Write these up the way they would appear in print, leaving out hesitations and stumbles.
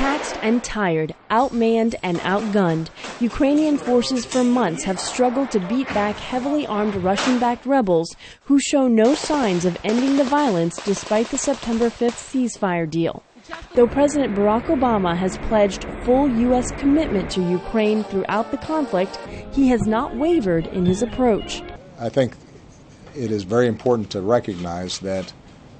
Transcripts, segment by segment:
Taxed and tired, outmanned and outgunned, Ukrainian forces for months have struggled to beat back heavily armed Russian-backed rebels who show no signs of ending the violence despite the September 5th ceasefire deal. Though President Barack Obama has pledged full U.S. commitment to Ukraine throughout the conflict, he has not wavered in his approach. I think it is very important to recognize that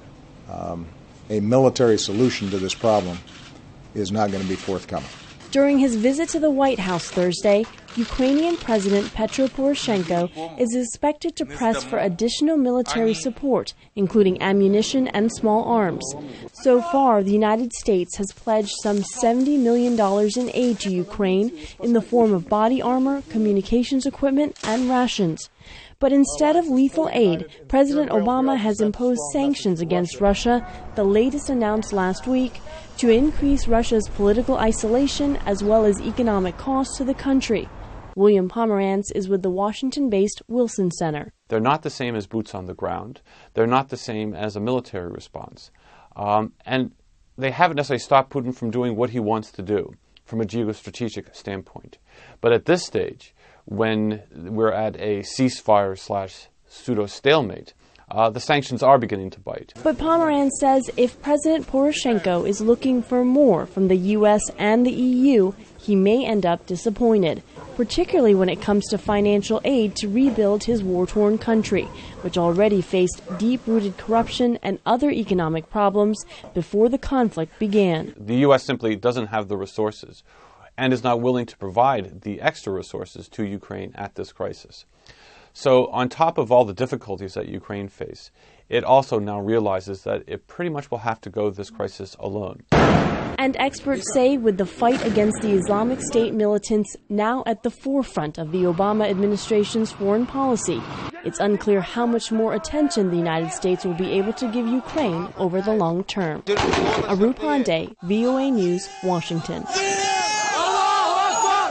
a military solution to this problem is not going to be forthcoming. During his visit to the White House Thursday, Ukrainian President Petro Poroshenko is expected to press for additional military support, including ammunition and small arms. So far, the United States has pledged some $70 million in aid to Ukraine in the form of body armor, communications equipment, and rations. But instead of lethal aid, President Obama has imposed sanctions against Russia, the latest announced last week, to increase Russia's political isolation as well as economic costs to the country. William Pomerantz is with the Washington-based Wilson Center. They're not the same as boots on the ground. They're not the same as a military response. And they haven't necessarily stopped Putin from doing what he wants to do from a geostrategic standpoint. But at this stage, when we're at a ceasefire/pseudo-stalemate, the sanctions are beginning to bite. But Pomerantz says if President Poroshenko is looking for more from the U.S. and the EU, he may end up disappointed, particularly when it comes to financial aid to rebuild his war-torn country, which already faced deep-rooted corruption and other economic problems before the conflict began. The U.S. simply doesn't have the resources and is not willing to provide the extra resources to Ukraine at this crisis. So on top of all the difficulties that Ukraine face, it also now realizes that it pretty much will have to go this crisis alone. And experts say with the fight against the Islamic State militants now at the forefront of the Obama administration's foreign policy, it's unclear how much more attention the United States will be able to give Ukraine over the long term. Arup Pandey, VOA News, Washington.